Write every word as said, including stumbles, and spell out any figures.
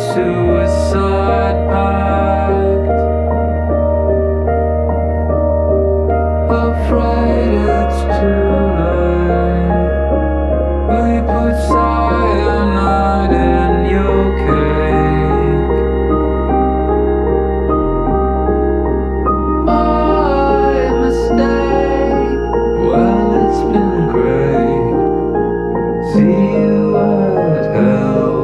suicide pact. Afraid it's too late. Will you put cyanide in your cake? My mistake. Well, it's been great. See you at hell.